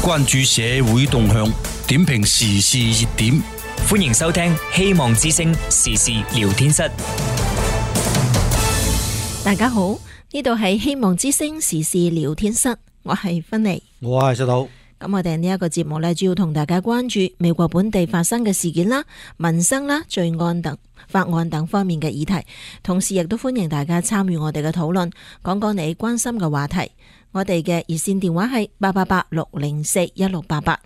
關注社會動向，點評時事熱點。 歡迎收聽希望之聲時事聊天室。 大家好，呢度係希望之聲時事聊天室，我係芬妮， 我係石頭。 咁我哋呢一個節目呢，主要同大家關注美國本地發生嘅事件啦、民生啦、罪案等法案等方面嘅議題，同時亦都歡迎大家參與我哋嘅討論，講講你關心嘅話題。我哋嘅熱線電話係888-604-1688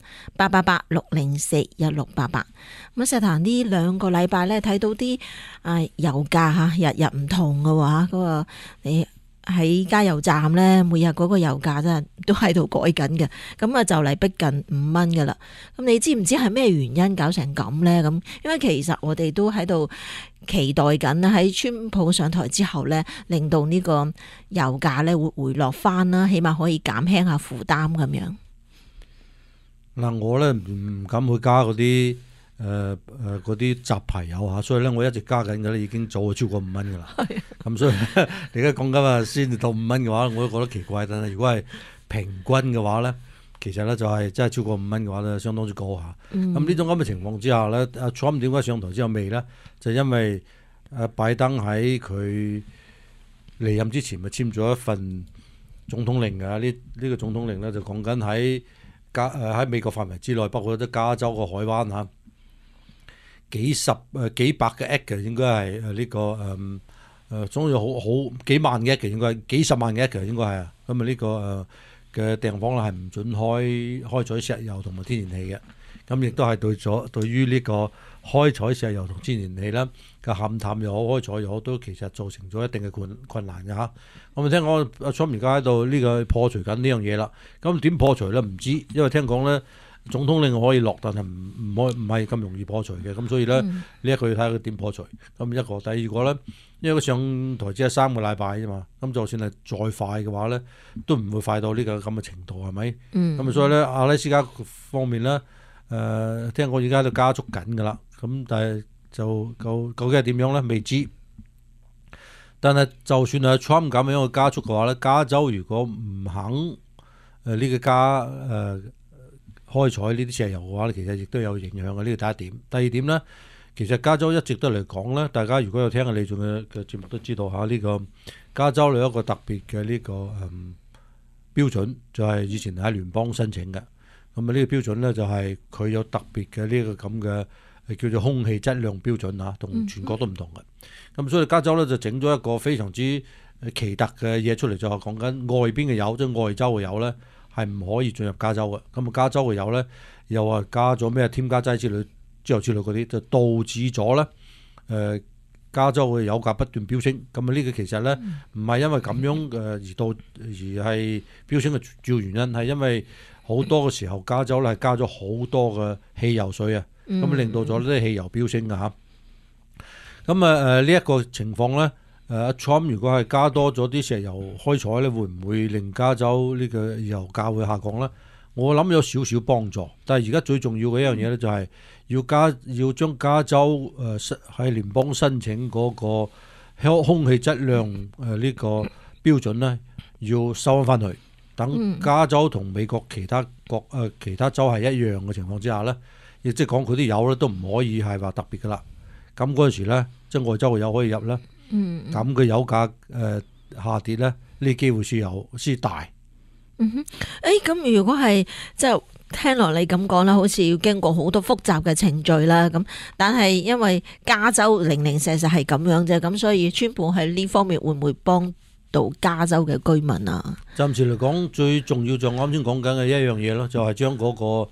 888-604-1688。咁石頭呢兩個禮拜呢，睇到啲油價吓日日唔同嘅話，嗰個你喺加油站呢，每日嗰個油價真係都喺度改緊嘅，咁啊就嚟逼近5蚊㗎喇。咁你知唔知係咩原因搞成咁呢？咁因為其實我哋都喺度期待緊喺川普上台之後呢，令到呢個油價呢會回落翻啦，起碼可以減輕下負擔咁樣。 嗱，我呢唔敢去加嗰啲嗰啲雜牌油嚇，所以咧我一直加緊嘅咧，已經早超過5蚊噶啦。咁所以你而家講緊啊，先到5蚊嘅話，我都覺得奇怪。但係如果係平均嘅話咧，其實咧就係真係超過5蚊嘅話咧，相當之高下。咁呢種咁嘅情況之下咧，阿 Trump 點解上台之後未咧？就因為拜登喺佢離任之前咪簽咗一份總統令嘅。呢個總統令咧就講緊喺美國範圍之內，包括咗加州個海灣嚇。幾百嘅 acre 應該係呢個總之好幾萬嘅 acre 應該係幾十萬嘅 acre 應該係啊。咁啊呢個嘅地方咧係唔准開採石油同埋天然氣嘅。咁亦都係對於呢個開採石油同天然氣咧嘅勘探又好開採又好，都其實造成咗一定嘅困難嘅嚇。咁聽講阿 Trump 而家喺度呢個破除緊呢樣嘢啦。咁點破除咧？唔知，因為聽講咧。總統令可以落，但係唔係咁容易破除嘅，咁所以咧呢一個要睇下佢點破除。咁一個第二個咧，因為佢上台只係3個禮拜啫嘛，咁就算係再快嘅話咧，都唔會快到呢個咁嘅程度，係咪？咁所以咧，阿拉斯加方面咧，聽講而家喺度加速緊㗎啦。咁但係就究竟係點樣咧？未知。但係就算係 Trump 咁樣嘅加速嘅話咧，加州如果唔肯呢個開採呢啲石油嘅話咧，其實亦都有影響嘅。呢個第一點。第二點咧，其實加州一直都嚟講咧，大家如果有聽李總嘅節目都知道嚇，呢個加州有一個特別嘅呢個標準，就係以前喺聯邦申請嘅。咁啊呢個標準咧就係佢有特別嘅呢個咁嘅叫做空氣質量標準嚇，同全國都唔同嘅。咁所以加州咧就整咗一個非常之奇特嘅嘢出嚟，就係講緊外邊嘅油，即係外州嘅油咧。係唔可以進入加州嘅。咁啊加州嘅油咧又話加咗咩添加劑之類之類嗰啲，就導致咗咧加州嘅油價不斷飆升。咁啊呢個其實咧唔係因為咁樣而係飆升嘅主要原因，係因為好多嘅時候加州咧係加咗好多嘅汽油稅啊，咁令到咗啲汽油飆升嘅嚇。咁呢一個情況咧。Trump 如果係加多咗啲石油開採咧，會唔會令加州呢個油價會下降咧？我諗有少少幫助，但係而家最重要嘅一樣嘢咧，就係要將加州喺聯邦申請嗰個空氣質量呢個標準咧，要收翻去，等加州同美國其他州係一樣嘅情況之下咧，亦即係講佢啲油咧都唔可以係話特別噶啦。咁嗰陣時咧，即係外州嘅油可以入咧。咁嘅油價下跌咧，呢機會先大。 咁如果係即係聽落你咁講啦，好似要經過好多複雜嘅程序啦。咁但係因為加州零零舍舍係咁樣啫，咁所以川普喺呢方面會唔會幫到加州嘅居民啊？ 暫時嚟講，最重要就我啱先講緊嘅一樣嘢咯，就係將嗰個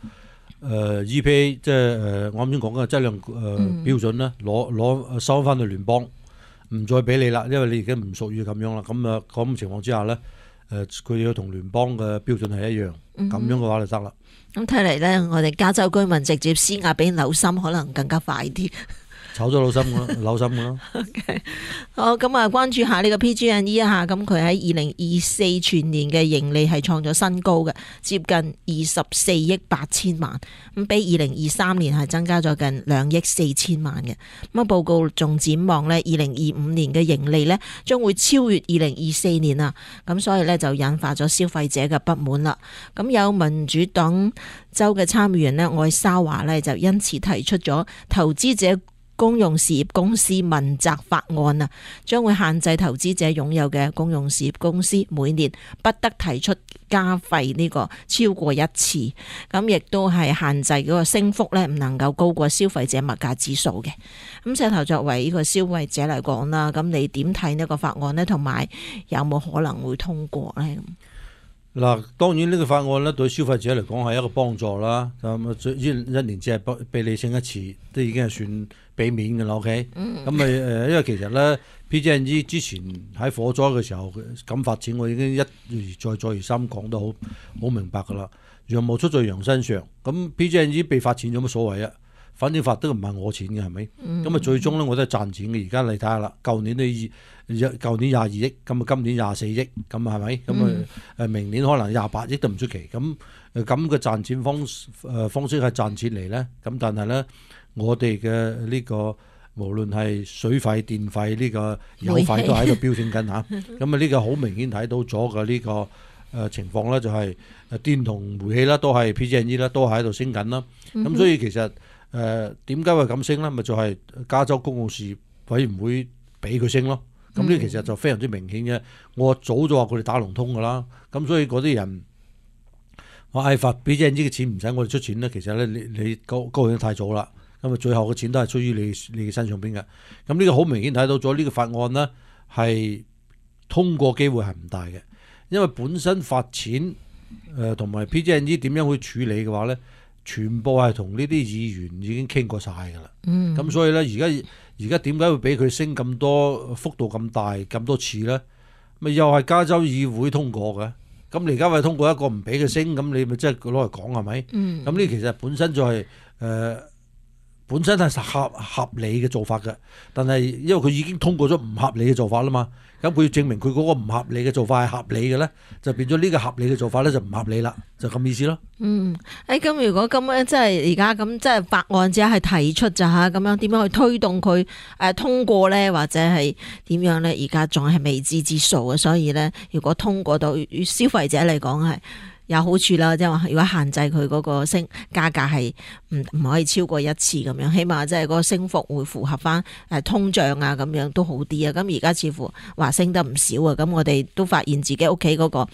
EPA 即係我啱先講緊嘅質量標準咧，攞收翻去聯邦。唔再俾你啦，因為你而家唔屬於咁樣啦。咁情況之下咧，佢要同聯邦嘅標準係一樣，咁樣嘅話就得啦。咁睇嚟咧，我哋加州居民直接施壓俾紐森可能更加快啲。 炒咗扭心噶咯。 好，咁啊，關注下呢個 PG&E 啊，咁佢喺2024全年嘅盈利係創咗新高嘅，接近24億8千萬，咁比2023年係增加咗近2億4千萬嘅。咁啊，報告仲展望呢2025年嘅盈利呢將會超越2024年啊，咁所以呢就引發咗消費者嘅不滿啦。咁有民主黨州嘅參議員呢愛沙華呢就因此提出咗投資者公用事業公司問責法案啊，將會限制投資者擁有嘅公用事業公司每年不得提出加費呢個超過一次，咁亦都係限制嗰個升幅咧唔能夠高過消費者物價指數嘅。咁石頭作為呢個消費者嚟講啦，咁你點睇呢個法案呢？同埋有冇可能會通過呢？ 嗱，當然呢個法案咧對消費者嚟講係一個幫助啦。咁一年只係俾你升一次，都已經係算俾面嘅啦。OK，咁咪因為其實咧 PG&E 之前喺火災嘅時候咁發展，我已經一而再而三講得好明白噶啦。羊毛出在羊身上，咁 PG&E 被罰錢有乜所謂啊？反正罰得唔係我錢嘅，係咪？咁啊最終咧我都係賺錢嘅。而家你睇下啦，舊年22億，咁啊今年24億，咁啊係咪？咁啊明年可能28億都唔出奇。咁嘅賺錢方式係賺錢嚟咧。咁但係咧，我哋嘅呢個無論係水費、電費呢個油費都喺度飆升緊嚇。咁啊呢個好明顯睇到咗嘅呢個情況咧，就係電同煤氣啦，都係 PG&E 啦，都係喺度升緊啦。咁所以其實點解會咁升咧？咪就係加州公共事業委員會俾佢升咯。咁呢其實就非常之明顯嘅。我早就話佢哋打龍通噶啦。咁所以嗰啲人話發 PG&E 嘅錢唔使我哋出錢咧，其實咧你高興得太早啦。咁啊最後嘅錢都係出於你嘅身上邊嘅。咁呢個好明顯睇到咗呢個法案呢係通過機會係唔大嘅，因為本身發錢同埋 PG&E 點樣去處理嘅話咧，全部係同呢啲議員已經傾過晒㗎啦。咁所以咧，而家點解會俾佢升咁多幅度咁大咁多次咧？咪又係加州議會通過嘅。咁你而家為通過一個唔俾佢升，咁你咪即係攞嚟講係咪？咁呢其實本身就係本身係合理嘅做法嘅，但係因為佢已經通過咗唔合理嘅做法啦嘛，咁佢要證明佢嗰個唔合理嘅做法係合理嘅咧，就變咗呢個合理嘅做法咧就唔合理啦，就咁意思咯。 咁如果咁樣即係而家咁即係法案只係提出咋嚇，咁樣點樣去推動佢通過咧，或者係點樣咧？而家仲係未知之數啊，所以咧，如果通過到消費者嚟講係有好處啦，即係話如果限制佢嗰個加價係唔可以超過一次咁樣，起碼即係嗰個升幅會符合翻通脹啊，咁樣都好啲啊。咁而家似乎話升得唔少啊，咁我哋都發現自己屋企嗰個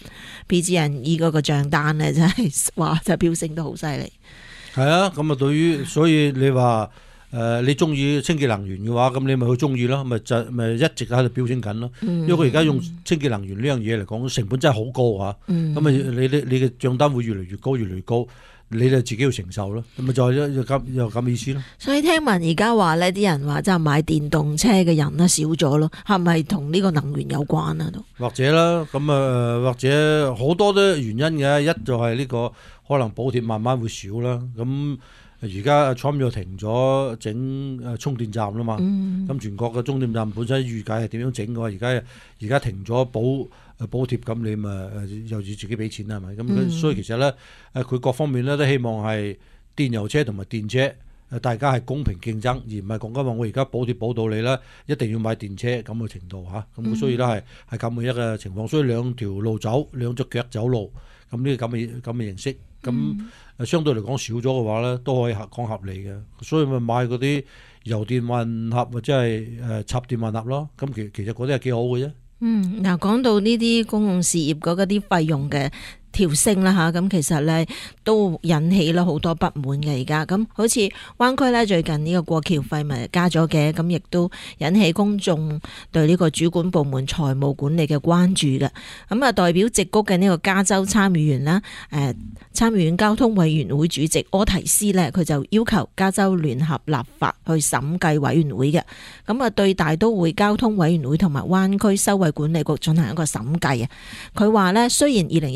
PG&E 嗰個帳單咧，真係話就飆升得好犀利。 係啊，咁啊所以你話你中意清潔能源嘅話，咁你咪去中意咯，咪一直喺度飆升緊咯。因為佢而家用清潔能源呢樣嘢嚟講，成本真係好高啊。咁啊，你嘅帳單會越嚟越高，越嚟越高，你就自己要承受咯。咁咪就又咁意思咯。所以聽聞而家話呢啲人話即係買電動車嘅人咧少咗咯，係咪同呢個能源有關啊？都或者啦，咁或者好多都原因嘅。一就係呢個可能補貼慢慢會少啦。咁而家 Trump 又停咗整充電站啦嘛，咁全國嘅充電站本身預計係點樣整嘅話，而家停咗補貼，咁你咪又要自己俾錢啦，係咪？咁所以其實咧佢各方面咧都希望係電油車同埋電車大家係公平競爭，而唔係講緊話我而家補貼補到你啦，一定要買電車咁嘅程度嚇。咁所以咧係咁嘅一個情況，所以兩條路走，兩隻腳走路，咁呢個咁嘅形式。咁相對嚟講少咗嘅話咧，都可以講合理嘅，所以咪買嗰啲油電混合或者係插電混合咯。咁其實嗰啲係幾好嘅啫。 嗱，講到呢啲公共事業嗰啲費用嘅調升啦嚇，咁其實咧都引起咗好多不滿嘅。而家咁好似灣區咧最近呢個過橋費咪加咗嘅，咁亦都引起公眾對呢個主管部門財務管理嘅關注嘅。咁啊，代表矽谷嘅呢個加州參議員啦，參議院交通委員會主席柯提斯咧，佢就要求加州聯合立法去審計委員會嘅，咁啊對大都會交通委員會同埋灣區收費管理局進行一個審計啊。佢話咧，雖然2018年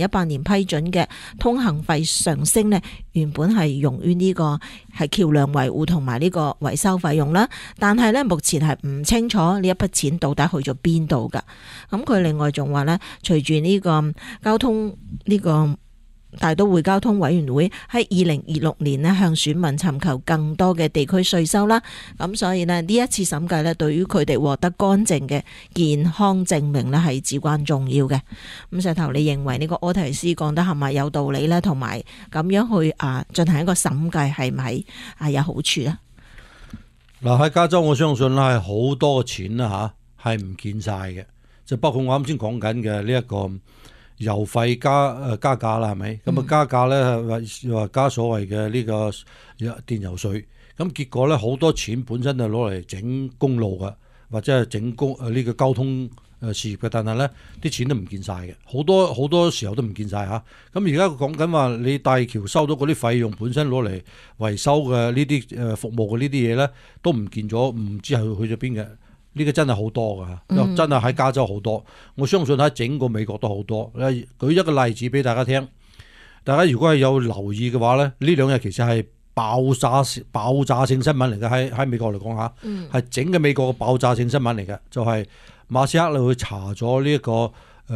批准嘅通行費上升呢，原本係用於呢個係橋梁維護同埋呢個維修費用啦。但係呢，目前係唔清楚呢一筆錢到底去咗邊度噶。咁佢另外仲話呢，隨住呢個交通呢個大都會交通委員會喺2026年呢向選民尋求更多嘅地區稅收啦，咁所以呢，呢一次審計呢，對於佢哋獲得乾淨嘅健康證明呢係至關重要嘅。咁石頭，你認為呢個柯提斯講得係咪有道理呢？同埋咁樣去進行一個審計係咪有好處呢？ 嗱，喺加州我相信啦係好多嘅錢啦嚇，係唔見晒嘅，就包括我啱先講緊嘅呢一個油費加價啦，係咪？咁加價咧話加所謂嘅呢個電油稅，咁結果咧好多錢本身就攞嚟整公路嘅，或者係整呢個交通事業嘅，但係咧啲錢都唔見晒嘅，好多時候都唔見晒嚇。咁而家講緊話你大橋收到嗰啲費用本身攞嚟維修嘅呢啲服務嘅呢啲嘢咧都唔見咗，唔知係去咗邊嘅。呢個真係好多㗎，真係喺加州好多，我相信喺整個美國都好多。舉一個例子俾大家聽，大家如果係有留意嘅話咧，呢兩日其實係爆炸性新聞嚟嘅，喺美國嚟講嚇，係整個美國嘅爆炸性新聞嚟嘅，就係馬斯克你去查咗呢一個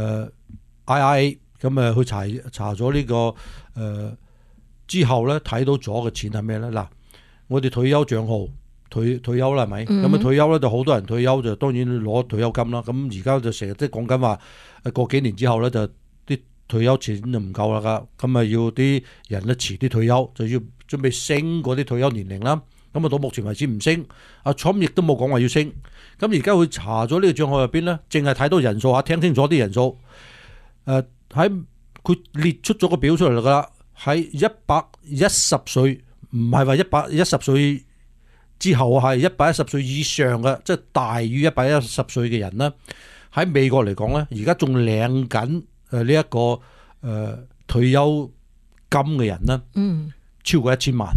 IRA， 咁去查咗呢個之後咧睇到咗嘅錢係咩咧？嗱，我哋退休帳號。退休啦，係咪？咁退休咧就好多人退休就當然攞退休金啦。咁而家就成日都講緊話，過幾年之後咧就啲退休錢就唔夠啦噶，咁要啲人咧遲啲退休，就要準備升嗰啲退休年齡啦。咁到目前為止唔升，阿 Trump 亦都冇講話要升。咁而家佢查咗呢個帳號入邊咧，淨係睇到人數嚇，聽清楚啲人數。喺佢列出咗個表出嚟噶啦，喺110歲，唔係話110歲。之後係110歲以上嘅，即係大於110歲嘅人咧，喺美國嚟講咧，而家仲領緊呢一個退休金嘅人咧，超過1000萬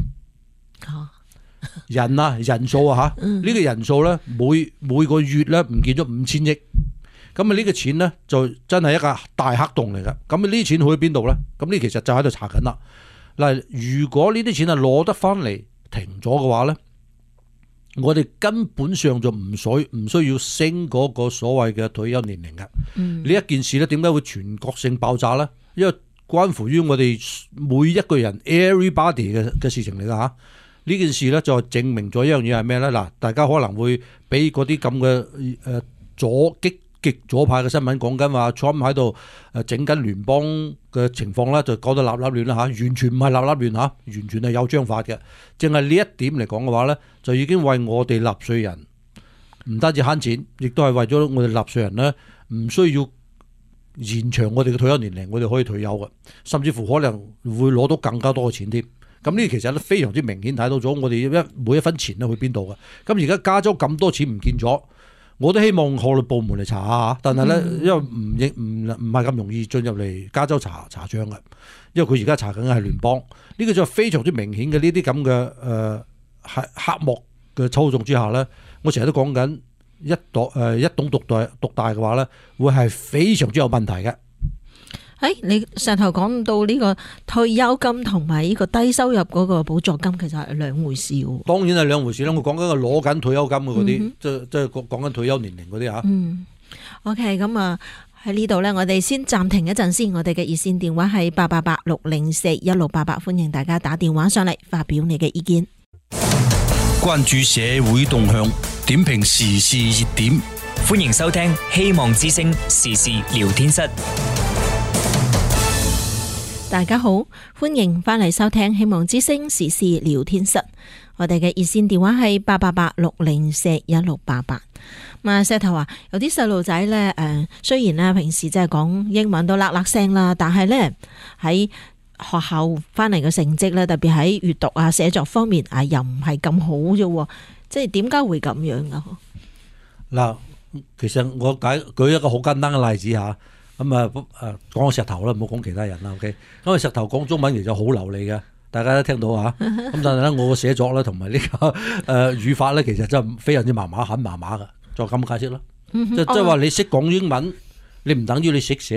人數啊嚇，呢個人數咧每個月咧唔見咗5000億，咁呢個錢咧就真係一個大黑洞嚟㗎。咁呢啲錢去咗邊度咧？咁呢其實就喺度查緊啦。嗱，如果呢啲錢係攞得翻嚟停咗嘅話咧，我哋根本上就唔需要升嗰個所謂嘅退休年齡嘅。呢一件事咧，點解會全國性爆炸咧？因為關乎於我哋每一個人 everybody 嘅事情嚟㗎嚇。呢件事咧就證明咗一樣嘢係咩咧？嗱，大家可能會俾嗰啲咁嘅極左派嘅新聞講緊話 Trump 喺度整緊聯邦嘅情況咧，就講得立立亂啦嚇，完全唔係立立亂嚇，完全係有章法嘅。淨係呢一點嚟講嘅話咧，就已經為我哋納稅人唔單止慳錢，亦都係為咗我哋納稅人咧，唔需要延長我哋嘅退休年齡，我哋可以退休嘅，甚至乎可能會攞到更加多嘅錢添。咁呢其實都非常之明顯睇到咗，我哋每一分錢咧去邊度嘅。咁而家加州咁多錢唔見咗。我都希望法律部門嚟查下，但係咧，因為唔係咁容易進入嚟加州查帳嘅，因為佢而家查緊嘅係聯邦，呢個就非常之明顯嘅呢啲咁嘅黑幕嘅操縱之下咧，我成日都講緊一黨獨大嘅話咧，會係非常之有問題嘅。 你上頭講到呢個退休金同埋呢個低收入嗰個補助金，其實係兩回事喎。當然係兩回事啦，我講緊個攞緊退休金嘅嗰啲，即係講緊退休年齡嗰啲嚇。OK， 咁喺呢度呢，我哋先暫停一陣先。我哋嘅熱線電話係888-604-1688，歡迎大家打電話上嚟發表你嘅意見。 關注社會動向，點評時事熱點， 歡迎收聽希望之聲時事聊天室。 大家好，歡迎翻嚟收聽希望之聲時事聊天室。我哋嘅熱線電話係888-604-1688。石頭話有啲細路仔咧，雖然咧平時即係講英文都喇聲啦，但係咧喺學校翻嚟嘅成績咧，特別喺閱讀啊、寫作方面又唔係咁好啫。即係點解會咁樣噶？ 嗱，其實我舉一個好簡單嘅例子吓。講石頭啦，唔好講其他人啦。OK， 因為石頭講中文其實好流利嘅，大家都聽到嚇。咁但係咧，我嘅寫作咧同埋呢個語法咧，其實真係非常之麻麻，嘅。再咁解釋啦。即係話你識講英文，你唔等於你識寫作。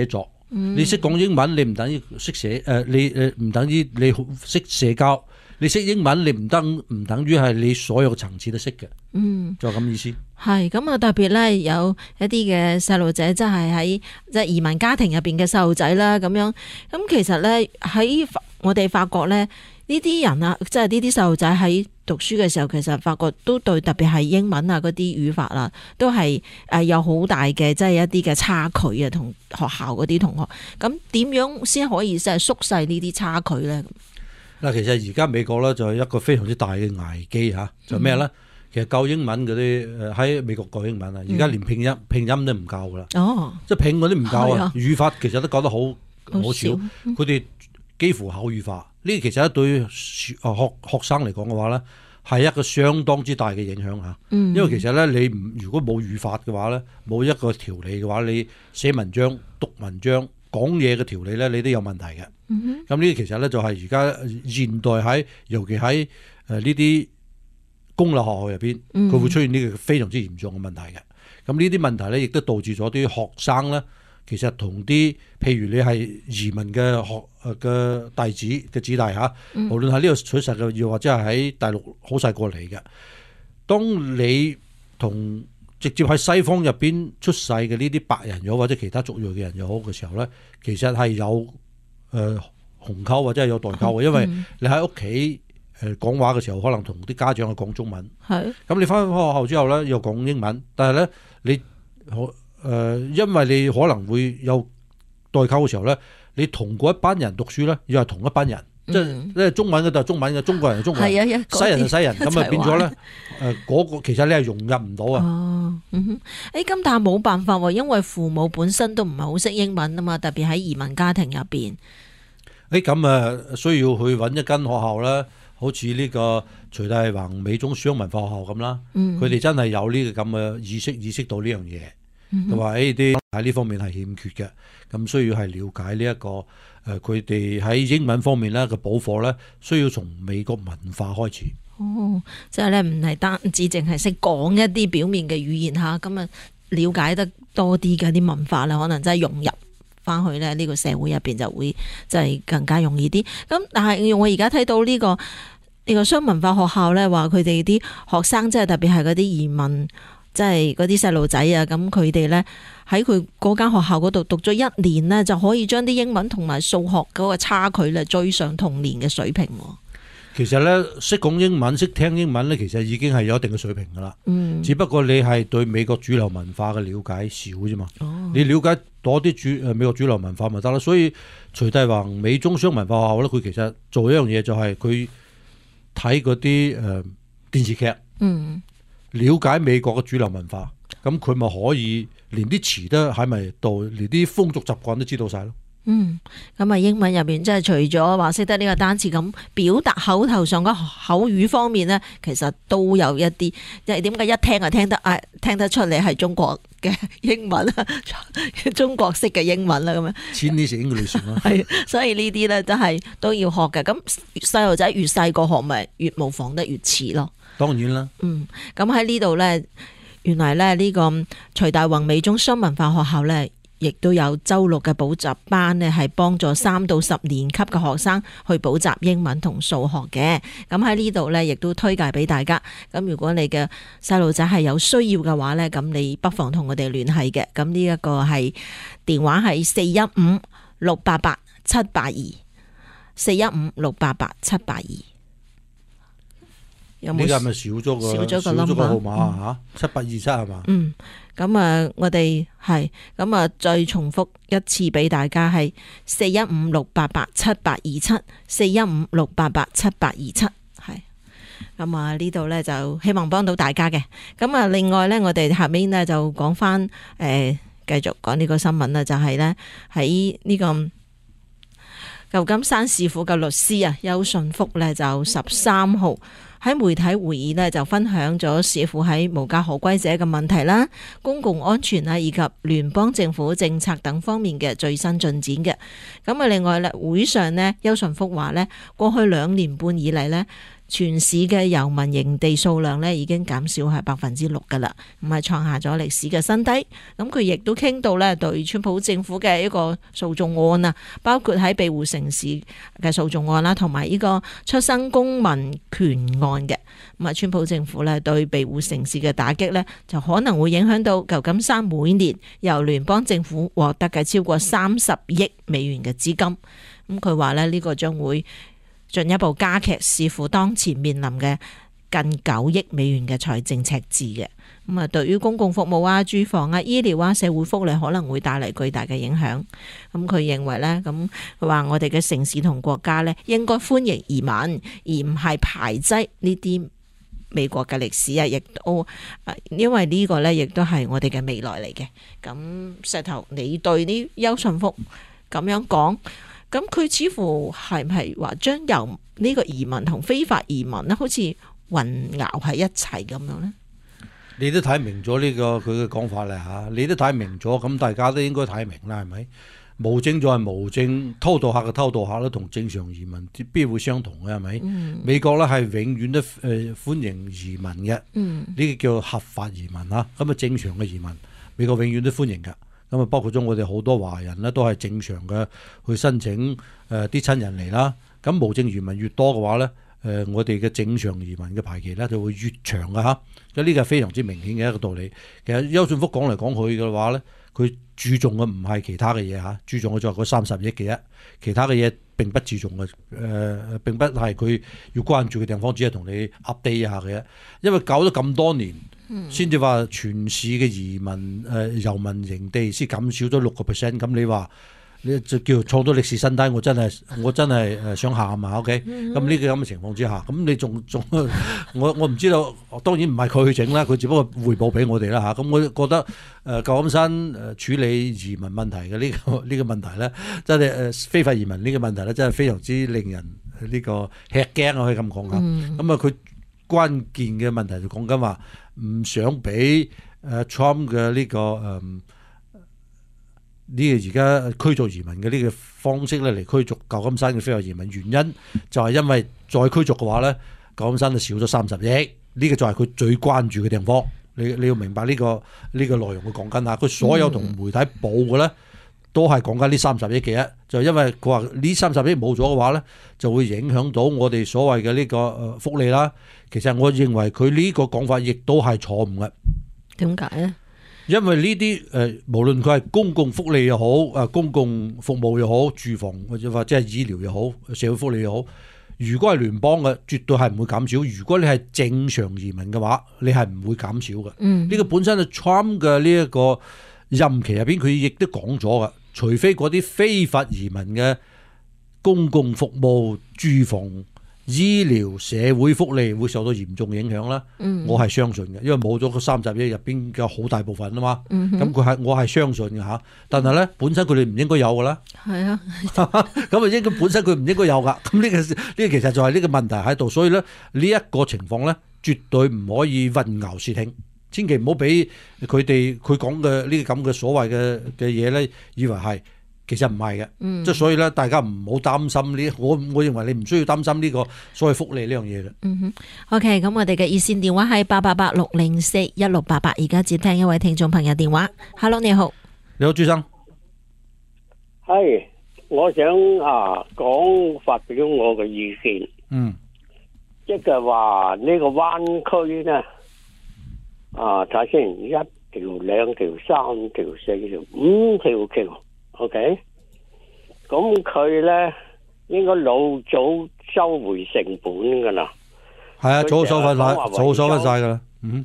你識講英文，你唔等於識寫你唔等於你識社交。你識英文，你唔等於係你所有層次都識嘅。就咁意思。 係咁啊，特別咧有一啲嘅細路仔，真係喺即係移民家庭入邊嘅細路仔啦，咁樣咁其實咧喺我哋發覺咧呢啲人啊，即係呢啲細路仔喺讀書嘅時候，其實發覺都對特別係英文啊嗰啲語法啦，都係有好大嘅即係一啲嘅差距啊，同學校嗰啲同學。咁點樣先可以即係縮細呢啲差距咧？ 嗱，其實而家美國咧就係一個非常之大嘅危機嚇，就咩咧？其實教英文嗰啲喺美國教英文啊，而家連拼音都唔教噶啦。哦，即係拼嗰啲唔教啊，語法其實都教得好少，佢哋幾乎口語化。呢啲其實對學生嚟講嘅話咧，係一個相當之大嘅影響嚇。因為其實咧，你如果冇語法嘅話咧，冇一個條理嘅話，你寫文章、讀文章、講嘢嘅條理咧，你都有問題嘅。咁呢啲其實咧就係而家現代尤其喺呢啲公立學校入邊，佢會出現呢個非常之嚴重嘅問題嘅。咁呢啲問題咧，亦都導致咗啲學生咧，其實同啲譬如你係移民嘅嘅弟子嘅子弟嚇，無論喺呢度取實嘅，又或者係喺大陸好細個嚟嘅。當你同直接喺西方入邊出世嘅呢啲白人又或者其他族裔嘅人又好嘅時候咧，其實係有鴻溝或者係有代溝嘅，因為你喺屋企講話嘅時候，可能同啲家長係講中文，咁你翻學校之後咧又講英文，但係咧你因為你可能會有代溝嘅時候咧，你同嗰一班人讀書咧，又係同一班人，即係中文嘅就係中文嘅，中國人係中國人，西人係西人，咁啊變咗咧嗰個其實你係融入唔到啊。 咁但係冇辦法喎，因為父母本身都唔係好識英文啊嘛，特別喺移民家庭入邊。 咁需要去揾一間學校啦，好似呢個徐大宏美中雙文化學校咁啦，佢哋真係有呢個咁嘅意識到呢樣嘢，同埋啲喺呢方面係欠缺嘅，咁需要係了解呢一個佢哋喺英文方面咧嘅補課咧，需要從美國文化開始。 即係咧唔係單止淨係識講一啲表面嘅語言嚇，咁啊了解得多啲嘅啲文化啦，可能真係融入翻去咧呢個社會入邊就會即係更加容易啲。咁但係我而家睇到呢個雙文化學校咧，話佢哋啲學生即係特別係嗰啲移民，即係嗰啲細路仔啊，咁佢哋咧喺佢嗰間學校嗰度讀咗1年呢，就可以將啲英文同埋數學嗰個差距咧追上同年嘅水平。 其實咧識講英文、識聽英文咧，其實已經係有一定嘅水平噶啦。只不過你係對美國主流文化嘅了解少啫嘛。你了解多啲美國主流文化咪得啦。所以徐大宏美中雙文化學校咧，佢其實做一樣嘢就係佢睇嗰啲電視劇，了解美國嘅主流文化，咁佢咪可以連啲詞都喺埋度，連啲風俗習慣都知道晒咯。 咁啊，英文入邊即係除咗話識得呢個單詞咁表達口頭上嘅口語方面呢，其實都有一啲，即係點解一聽就聽得出你係中國嘅英文啊，中國式嘅英文啦咁樣。 Chinese English 咯。 係，所以呢啲呢都要學嘅。咁細路仔越細個學，咪越模仿得越似咯。當然啦。咁喺呢度呢，原來咧呢個徐大宏美中雙文化學校呢，亦都有周六嘅補習班呢，係幫助3到10年級嘅學生去補習英文同數學嘅。咁喺呢度呢，亦都推介俾大家。咁如果你嘅細路仔係有需要嘅話呢，咁你不妨同我哋聯繫嘅。咁呢一個係電話係415-688-782，415-688-782。有冇？ 呢個係咪少咗個號碼7827係嘛？ 咁啊，我哋係咁啊，再重複一次俾大家係415-688-7827，415-688-7827，係。咁啊，呢度咧就希望幫到大家嘅。咁啊，另外咧，我哋下面咧就講翻繼續講呢個新聞啦，就係咧喺呢個舊金山市府嘅律師啊，邱信福咧就13號。喺媒體會議呢，就分享咗市府喺無家可歸者嘅問題啦、公共安全啊以及聯邦政府政策等方面嘅最新進展嘅。咁啊，另外咧會上呢，邱信福話呢，過去2年半以嚟呢， 全市嘅遊民營地數量呢已經減少係6%噶啦，唔係創下咗歷史嘅新低。咁佢亦都傾到呢對川普政府嘅一個訴訟案啊，包括喺庇護城市嘅訴訟案啦，同埋呢個出生公民權案嘅。咁啊，川普政府呢對庇護城市嘅打擊呢，就可能會影響到舊金山每年由聯邦政府獲得嘅超過30億美元嘅資金。咁佢話呢個將會進一步加劇視乎當前面臨嘅近9億美元嘅財政赤字嘅。咁啊，對於公共服務啊、住房啊、醫療啊、社會福利可能會帶嚟巨大嘅影響。咁佢認為呢，咁佢話我哋嘅城市同國家呢，應該歡迎移民，而唔係排擠呢啲美國嘅歷史啊，亦都因為呢個呢，亦都係我哋嘅未來嚟嘅。咁石頭，你對呢邱信福咁樣講？咁佢似乎係唔係話將由呢個移民同非法移民咧，好似混淆喺一齊咁樣咧？ 你都睇明咗呢個佢嘅講法啦嚇，你都睇明咗，咁大家都應該睇明啦，係咪？無證就係無證，偷渡客嘅偷渡客都同正常移民必會相同嘅，係咪？美國咧係永遠都歡迎移民嘅，呢個叫合法移民嚇，咁啊正常嘅移民，美國永遠都歡迎㗎。咁啊，包括咗我哋好多華人咧，都係正常嘅去申請啲親人嚟啦。咁無證移民越多嘅話咧，我哋嘅正常移民嘅排期咧就會越長嘅嚇。咁呢個係非常之明顯嘅一個道理。其實邱信福講嚟講去嘅話咧，佢注重嘅唔係其他嘅嘢嚇，注重嘅就係嗰30億嘅啫。其他嘅嘢並不注重嘅，並不係佢要關注嘅地方，只係同你 update 一下嘅啫。因為搞咗咁多年。先至話全市嘅移民遊民營地先減少咗6%，咁你話你就叫創到歷史新低，我真係想喊啊 ！OK，咁呢個咁嘅情況之下，咁你仲我唔知道，當然唔係佢去整啦，佢只不過匯報俾我哋啦嚇。咁我覺得舊金山處理移民問題嘅呢個問題咧，真係非法移民呢個問題咧，真係非常之令人呢個吃驚啊！可以咁講嚇。咁啊，佢關鍵嘅問題就講緊話。唔想俾Trump 嘅呢個而家驅逐移民嘅呢個方式咧嚟驅逐舊金山嘅非法移民，原因就係因為再驅逐嘅話咧，舊金山就少咗30億，呢個就係佢最關注嘅地方。你要明白呢個內容會講緊啊，佢所有同媒體報嘅咧都係講緊呢30億嘅啫，就因為佢話呢30億冇咗嘅話咧，就會影響到我哋所謂嘅呢個福利啦。其實我認為佢呢個講法亦都係錯誤嘅。點解咧？因為呢啲無論佢係公共福利又好，公共服務又好，住房或者係醫療又好，社會福利又好，如果係聯邦嘅，絕對係唔會減少。如果你係正常移民嘅話，你係唔會減少嘅。呢個本身係 Trump 嘅呢一個任期入邊，佢亦都講咗嘅。除非嗰啲非法移民嘅公共服務、住房、醫療、社會福利會受到嚴重影響啦，我係相信嘅，因為冇咗個30億入邊嘅好大部分啊嘛，咁我係相信嘅嚇。但係咧，本身佢哋唔應該有嘅啦，係啊，咁啊本身佢唔應該有噶，咁呢個其實就係呢個問題喺度，所以咧呢一個情況咧，絕對唔可以混淆視聽，千祈唔好俾佢講嘅呢個咁嘅所謂嘅嘢咧，以為係。其實唔係嘅，即係所以咧，大家唔好擔心呢。我認為你唔需要擔心呢個所謂福利呢樣嘢嘅。 OK， 咁我哋嘅熱線電話係888-604-1688，而家接聽一位聽眾朋友電話。Hello， 你好， 你好，朱生。 係，我想發表我嘅意見。即係話呢個灣區咧，睇先，1條、2條、3條、4條、5條橋。OK， 咁佢咧應該老早收回成本噶啦。係啊， 早收翻晒噶啦。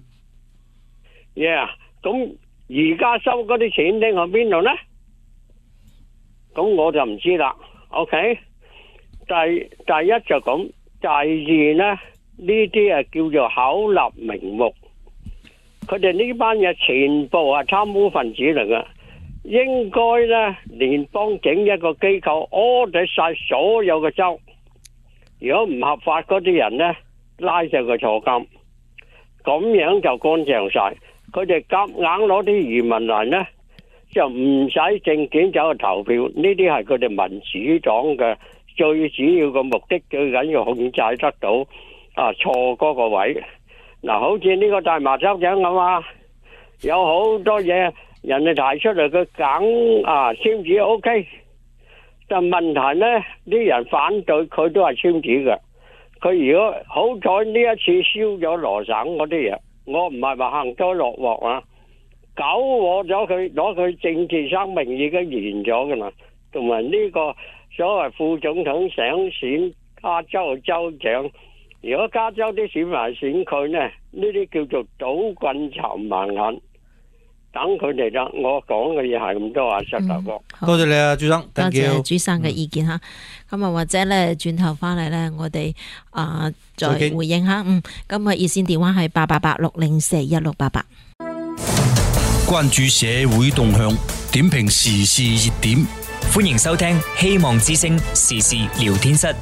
咁而家收嗰啲錢拎去邊度咧？咁我就唔知啦。OK， 第一就咁，第二咧呢啲叫做巧立名目。佢哋呢班嘢全部係貪污分子嚟嘅。應該咧，聯邦整一個機構 audit 晒所有嘅州，如果唔合法嗰啲人咧，拉上佢坐監，咁樣就乾淨晒。佢哋夾硬攞啲移民嚟咧，就唔使證件走去投票，呢啲係佢哋民主黨嘅最主要嘅目的，最緊要控制得到錯嗰個位。嗱，好似呢個大麻州長咁啊，有好多嘢人哋提出嚟，佢梗簽字 OK， 但問題呢，啲人反對佢都係簽字嘅。佢如果好彩呢一次燒咗羅省嗰啲嘢，我唔係話幸災樂禍啊，搞禍咗佢，攞佢政治生命已經完咗噶啦。同埋呢個所謂副總統想選加州州長，如果加州啲選民選佢呢，呢啲叫做賭棍尋盲眼。等佢哋啦，我講嘅嘢係咁多啊，石頭哥。 多謝你啊，朱生， 多謝朱生嘅意見吓。咁或者咧轉頭翻嚟咧，我哋再回應下。今日熱線電話係888-604-1688。 關注社會動向，點評時事熱點， 歡迎收聽希望之聲時事聊天室。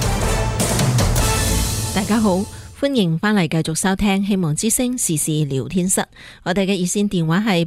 大家好，歡迎翻嚟繼續收聽希望之聲時事聊天室。我哋嘅熱線電話係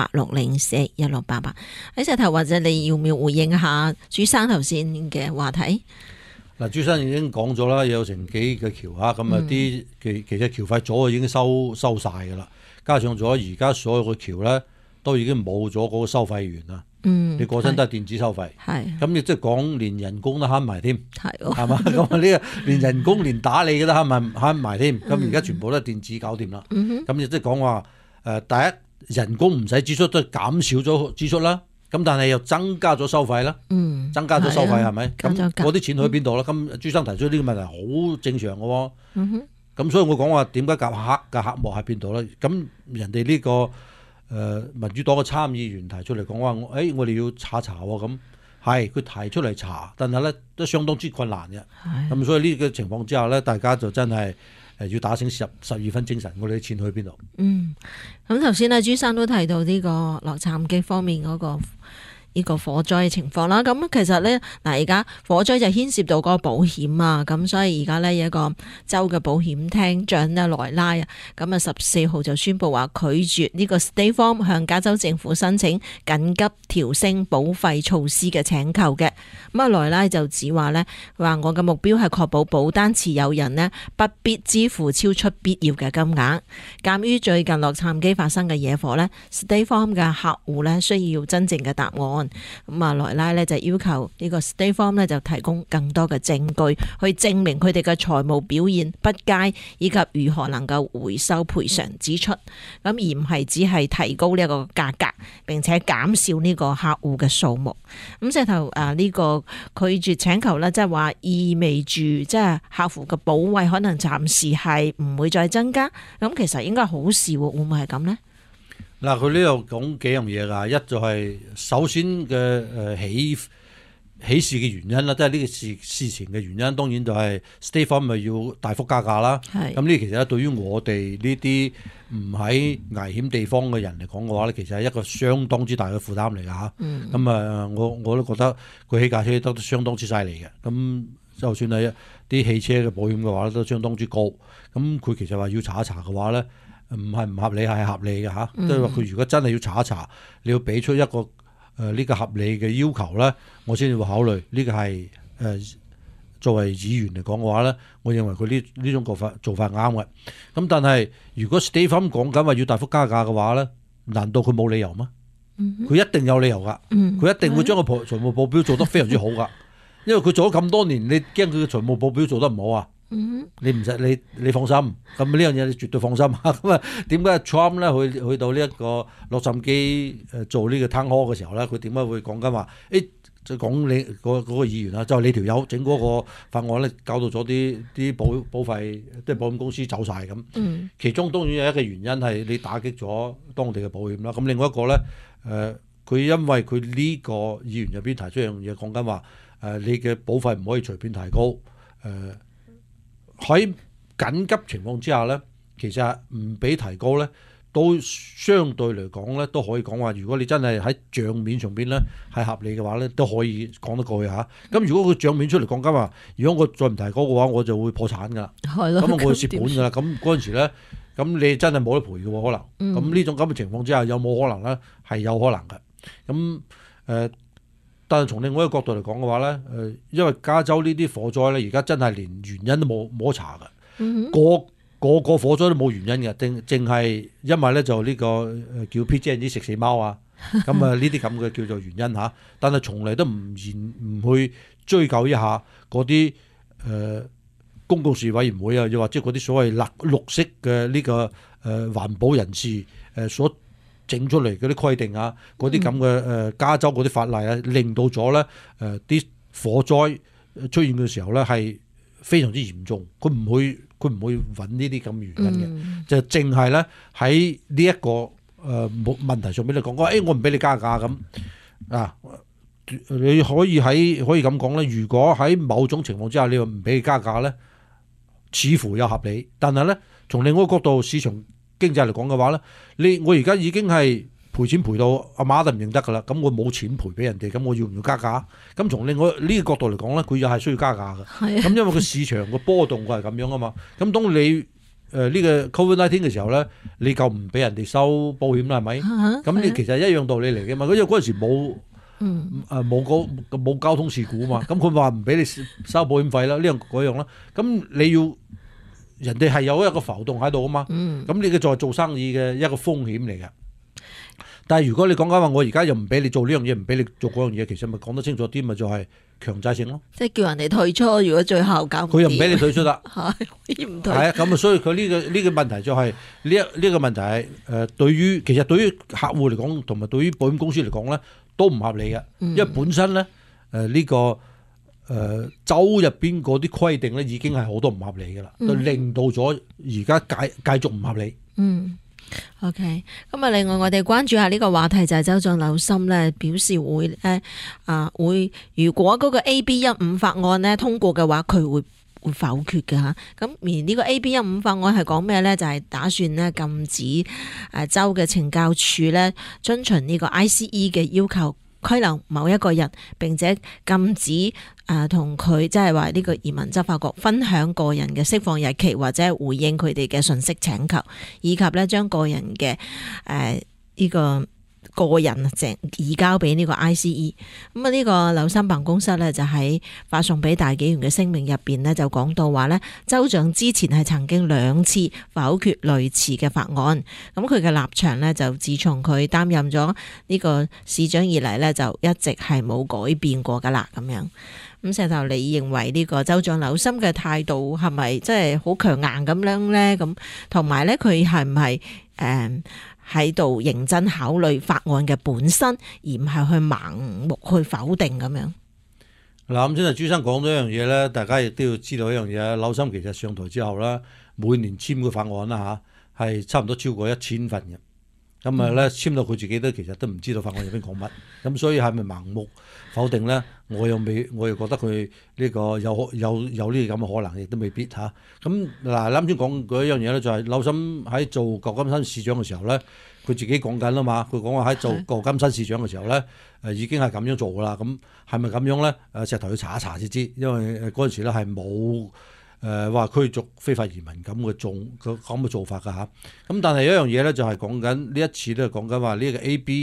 888-604-1688。喺石頭，或者你要唔要回應一下朱生頭先嘅話題？ 嗱，朱生已經講咗啦，有成幾個橋啊，咁啊啲其實橋費早已經收晒噶啦，加上咗而家所有嘅橋咧都已經冇咗嗰個收費員啦。你過身都係電子收費，咁亦即係講連人工都慳埋添，係嘛？咁啊呢個連人工連打理嘅都慳埋添，咁而家全部都係電子搞掂啦。咁亦即係講話第一人工唔使支出，都減少咗支出啦。咁但係又增加咗收費啦，增加咗收費係咪？咁嗰啲錢去邊度啦？咁朱生提出呢個問題好正常嘅喎。咁所以我講話點解客嘅幕喺邊度咧？咁人哋呢個民主黨嘅參議員提出嚟講話，我哋要查喎，咁係佢提出嚟查，但係咧都相當之困難嘅。咁所以呢個情況之下咧，大家就真係要打醒12分精神，我哋啲錢去邊度？ 咁頭先朱生都提到呢個洛杉磯方面嗰個呢個火災嘅情況啦，咁其實咧而家火災就牽涉到嗰個保險啊，咁所以而家咧有一個州嘅保險廳長咧萊拉啊，咁啊14號就宣布話拒絕呢個 State Farm 向加州政府申請緊急調升保費措施嘅請求嘅。咁啊萊拉就指話咧，話我嘅目標係確保保單持有人呢不必支付超出必要嘅金額。鑑於最近洛杉磯發生嘅野火咧，State Farm 嘅客戶咧需要真正嘅答案。咁啊，萊拉咧就要求呢個 State Farm 咧就提供更多嘅證據，去證明佢哋嘅財務表現不佳，以及如何能夠回收賠償支出，咁而唔係只係提高呢一個價格，並且減少呢個客戶嘅數目。咁石頭呢個拒絕請求咧，即係話意味住即係客戶嘅保費可能暫時係唔會再增加。咁其實應該好事喎，會唔會係咁呢？ 嗱，佢呢度講幾樣嘢㗎，一就係首先嘅起事嘅原因啦，即係呢個事情嘅原因，當然就係 State Farm 咪要大幅加價啦。咁呢其實對於我哋呢啲唔喺危險地方嘅人嚟講嘅話咧，其實係一個相當之大嘅負擔嚟㗎嚇。咁我都覺得佢起價起得都相當之犀利嘅。咁就算係啲汽車嘅保險嘅話都相當之高。咁佢其實話要查一查嘅話咧，唔係唔合理，係合理嘅嚇。即係話佢如果真係要查一查，你要俾出一個呢個合理嘅要求咧，我先至會考慮。呢個係作為議員嚟講嘅話咧，我認為佢呢種做法啱嘅。咁但係如果 State Farm 講緊話要大幅加價嘅話咧，難道佢冇理由嗎？佢一定有理由㗎。佢一定會將個財務報表做得非常之好㗎。因為佢做咗咁多年，你驚佢嘅財務報表做得唔好啊？你唔使你放心，咁呢樣嘢你絕對放心。咁啊，點解 Trump 咧去到呢一個洛杉磯做呢個 town hall 嘅時候咧，佢點解會講緊話？就講你嗰個議員啊，就係你條友整嗰個法案咧，搞到咗啲保費，即係保險公司走晒咁。其中當然有一個原因係你打擊咗當地嘅保險啦。咁另外一個咧，佢因為佢呢個議員入邊提出一樣嘢，講緊話你嘅保費唔可以隨便提高。喺緊急情況之下咧，其實唔俾提高咧，都相對嚟講咧，都可以講話。如果你真係喺帳面上邊咧係合理嘅話咧，都可以講得過去嚇。咁如果佢帳面出嚟講緊話，如果我再唔提高嘅話，我就會破產㗎啦。係咯，咁我會蝕本㗎啦。咁嗰陣時咧，咁你真係冇得賠嘅喎，可能。咁呢種咁嘅情況之下，有冇可能咧？係有可能嘅。咁但係從另外一個角度嚟講嘅話咧，因為加州呢啲火災咧，而家真係連原因都冇查㗎。 個火災都冇原因嘅，淨係因為咧就呢個叫 PG&E 食死貓啊，咁啊呢啲咁嘅叫做原因嚇，但係從嚟都唔去追究一下嗰啲公共事委員會啊，又或者嗰啲所謂綠色嘅呢個環保人士所整出嚟嗰啲規定啊，嗰啲咁嘅加州嗰啲法例啊，令到咗咧啲火災出現嘅時候咧係非常之嚴重，佢唔會揾呢啲咁原因嘅，就淨係咧喺呢一個問題上面嚟講，我唔俾你加價咁啊，你可以咁講咧，如果喺某種情況之下你唔俾你加價咧，似乎有合理，但係咧從另外一個角度市場經濟嚟講嘅話咧，我而家已經係賠錢賠到阿媽都唔認得噶啦，咁我冇錢賠俾人哋，咁我要唔要加價？咁從另外呢個角度嚟講咧，佢又係需要加價嘅。咁因為個市場個波動佢係咁樣啊嘛。咁當你呢個 COVID-19 嘅時候咧，你夠唔俾人哋收保險啦？係咪？咁你其實一樣道理嚟嘅嘛。因為嗰陣時冇交通事故啊嘛。咁佢話唔俾你收保險費啦，呢樣嗰樣啦。咁你要人哋係有一個浮動喺度啊嘛。咁你嘅再做生意嘅一個風險嚟嘅。但係如果你講緊話，我而家又唔俾你做呢樣嘢，唔俾你做嗰樣嘢，其實咪講得清楚啲，咪就係強制性咯。即係叫人哋退出，如果最後搞唔掂，佢又唔俾你退出啦。係可以唔退。係啊，咁啊，所以佢呢個問題就係呢個問題係對於客戶嚟講，同埋對於保險公司嚟講咧，都唔合理嘅，因為本身咧呢個州入邊嗰啲規定咧已經係好多唔合理嘅啦，就令到咗而家繼續唔合理。 OK， 咁啊，另外我哋關注下呢個話題就係州長紐森咧表示會如果嗰個 AB15 法案咧通過嘅話，佢會否決嘅嚇。咁而呢個 AB15 法案係講咩咧？就係打算咧禁止州嘅懲教署咧遵循呢個 ICE 嘅要求，拘留某一個人，並且禁止同佢即係話呢個移民執法局分享個人嘅釋放日期，或者回應佢哋嘅訊息請求，以及咧將個人嘅呢個人移交俾呢個 ICE。咁啊，呢個紐森辦公室咧就喺發送俾大紀元嘅聲明入邊咧就講到話咧，州長之前係曾經2次否決類似嘅法案。咁佢嘅立場咧就自從佢擔任咗呢個市長以嚟咧就一直係冇改變過噶啦咁樣。咁石頭，你認為呢個州長紐森嘅態度係咪即係好強硬咁樣咧？咁同埋咧，佢係唔係喺度認真考慮法案嘅本身，而唔係去盲目去否定咁樣？ 嗱，咁先係朱生講咗一樣嘢咧，大家亦都要知道一樣嘢。紐森其實上台之後咧，每年簽嘅法案啦嚇，係差唔多超過1000份嘅。咁啊咧簽到佢自己都其實都唔知道法案入邊講乜。咁所以係咪盲目否定咧？我又覺得佢呢個有呢啲咁嘅可能，亦都未必嚇。咁嗱，啱先講嗰一樣嘢咧，就係紐森喺做舊金山市長嘅時候咧，佢自己講緊啦嘛。佢講話喺做舊金山市長嘅時候咧，已經係咁樣做噶啦。咁係咪咁樣咧？石頭要查一查先知，因為嗰陣時咧係冇話驅逐非法移民咁嘅做法㗎嚇。咁但係有一樣嘢咧，就係講緊呢一次咧，講緊話呢個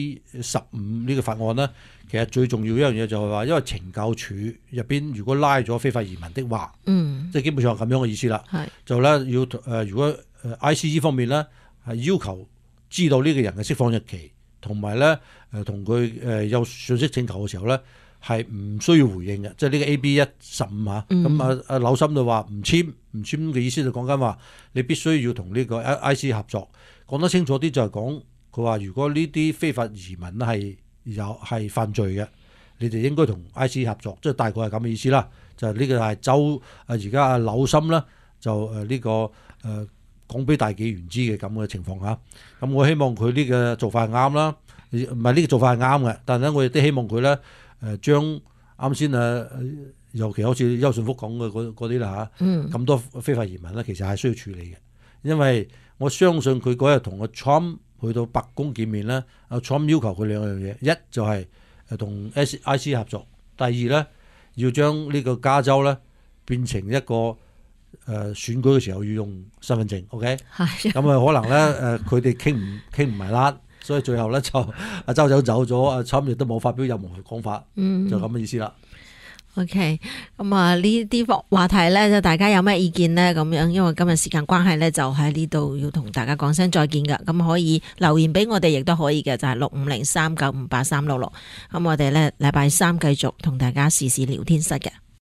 AB15呢個法案咧。其實最重要一樣嘢就係話，因為懲教署入邊如果拉咗非法移民的話，即係基本上係咁樣嘅意思啦。就咧要如果ICE 方面咧係要求知道呢個人嘅釋放日期，同埋咧同佢有訊息請求嘅時候咧係唔需要回應嘅，即係呢個 AB15嚇。咁紐森就話唔簽嘅意思就講緊話你必須要同呢個 ICE 合作。講得清楚啲就係講佢話，如果呢啲非法移民係犯罪嘅，你哋應該同 ICE 合作，即係大概係咁嘅意思啦。就係呢個係州而家阿紐森啦，就呢個講俾大紀元知嘅咁嘅情況下。咁我希望佢呢個做法係啱啦，唔係呢個做法係啱嘅，但係咧我亦都希望佢咧將啱先尤其好似邱順福講嘅嗰啲啦嚇，咁多非法移民咧，其實係需要處理嘅，因為我相信佢嗰日同阿 Trump去到白宮見面咧，阿 Trump 要求佢兩樣嘢，一就係同 ICE 合作，第二咧要將呢個加州咧變成一個選舉嘅時候要用身份證 ，OK？ 咁可能咧佢哋傾唔埋啦，所以最後咧就阿州長走咗，阿 Trump 亦都冇發表任何講法，就咁嘅意思啦。 OK，咁啊呢啲話題咧，就大家有咩意見呢？咁樣，因為今日時間關係咧，就喺呢度要同大家講聲再見噶。咁可以留言俾我哋，亦都可以嘅，就係6503958366。咁我哋咧禮拜三繼續同大家時事聊天室嘅。